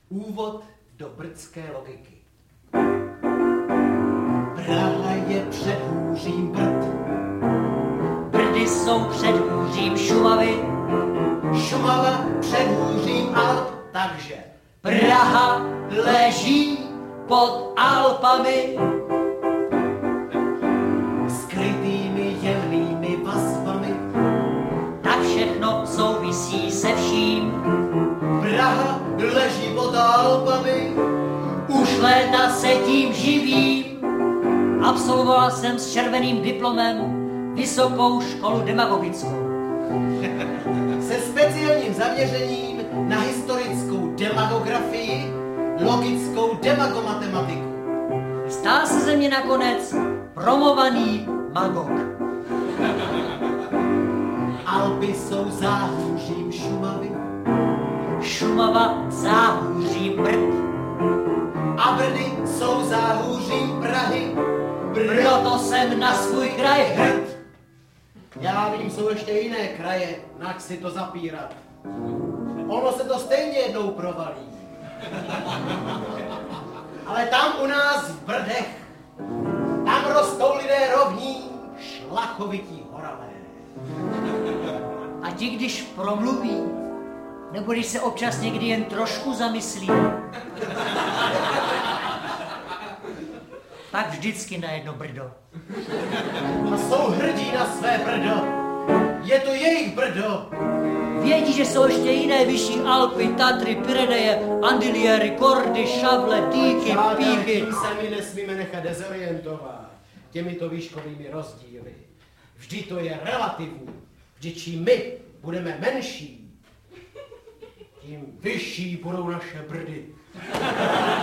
Úvod do brdské logiky. Praha je předhůřím Brd. Brdy jsou předhůřím Šumavy. Šumava předhůřím Alp, takže Praha leží pod Alpami. Skrytými jemnými vazbami. Tak všechno souvisí se vším. Praha leží pod Alpami. Už léta se tím živím. Absolvoval jsem s červeným diplomem vysokou školu demagogickou. Se speciálním zaměřením na historickou demagografii, logickou demagomatematiku. Stál se ze mě nakonec promovaný magog. Alpy jsou záhůřím Šumavy. Šumava záhůřím Brd. A Brdy jsou záhůřím Prahy. Proto jsem na svůj kraj hrd. Já vím, jsou ještě jiné kraje, nač si to zapírat. Ono se to stejně jednou provalí. Ale tam u nás v Brdech, tam rostou lidé rovní, šlachovití horalé. A ti, když promluví, nebo když se občas někdy jen trošku zamyslí, tak vždycky na jedno brdo. A jsou hrdí na své brdo. Je to jejich brdo. Vědí, že jsou ještě jiné vyšší Alpy, Tatry, Pyreneje, Andiliéry, Kordy, Šavle, Týky, Píky. Tím se my nesmíme nechat dezorientovat těmito výškovými rozdíly. Vždy to je relativní. Vždy čím my budeme menší, tím vyšší budou naše brdy.